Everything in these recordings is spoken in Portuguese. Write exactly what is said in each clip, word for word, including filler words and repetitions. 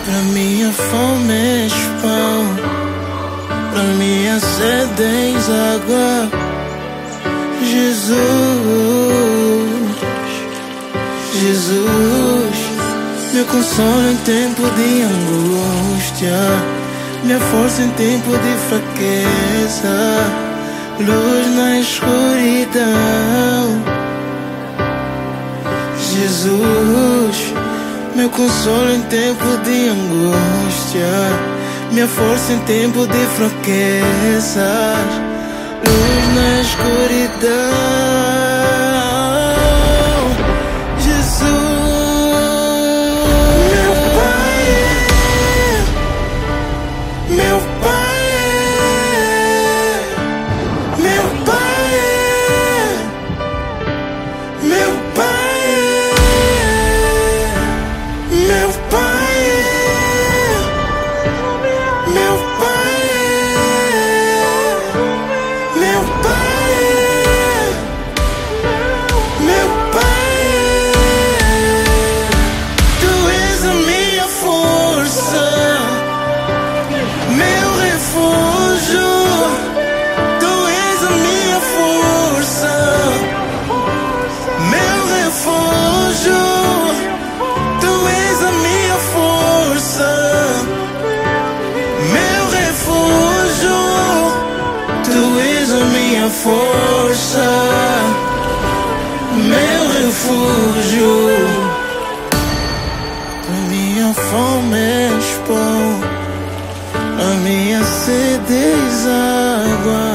Pra minha fome és pão, pra minha sede és água. Jesus, Jesus, meu consolo em tempo de angústia, minha força em tempo de fraqueza, luz na escuridão. Jesus, meu consolo em tempo de angústia, minha força em tempo de fraqueza, luz na escuridão. Força, meu refúgio. A minha fome és pão, a minha sede és água.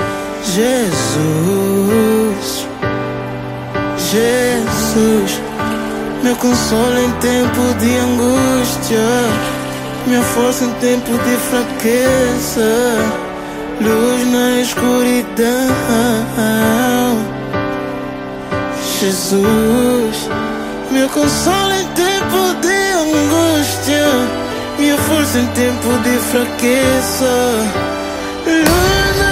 Jesus, Jesus, meu consolo em tempo de angústia, minha força em tempo de fraqueza, luz na escuridão. Jesus, meu consolo em tempo de angústia, minha força em tempo de fraqueza, luz na